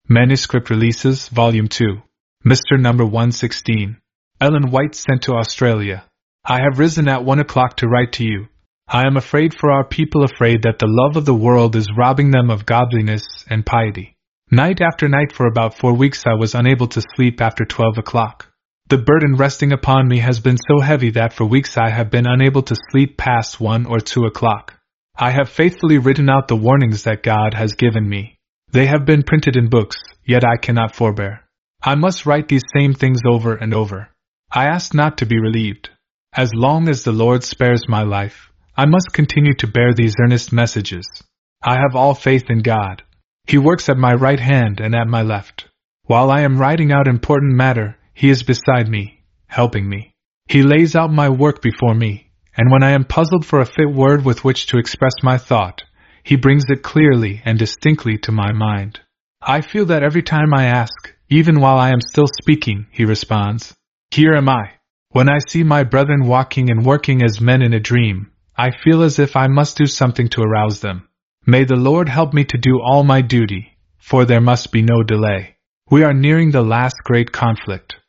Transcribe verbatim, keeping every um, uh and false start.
Manuscript Releases, Volume two. Mister Number one sixteen. Ellen White sent to Australia. I have risen at one o'clock to write to you. I am afraid for our people, afraid that the love of the world is robbing them of godliness and piety. Night after night for about four weeks I was unable to sleep after twelve o'clock. The burden resting upon me has been so heavy that for weeks I have been unable to sleep past one or two o'clock. I have faithfully written out the warnings that God has given me. They have been printed in books, yet I cannot forbear. I must write these same things over and over. I ask not to be relieved. As long as the Lord spares my life, I must continue to bear these earnest messages. I have all faith in God. He works at my right hand and at my left. While I am writing out important matter, He is beside me, helping me. He lays out my work before me, and when I am puzzled for a fit word with which to express my thought, He brings it clearly and distinctly to my mind. I feel that every time I ask, even while I am still speaking, He responds. Here am I. When I see my brethren walking and working as men in a dream, I feel as if I must do something to arouse them. May the Lord help me to do all my duty, for there must be no delay. We are nearing the last great conflict.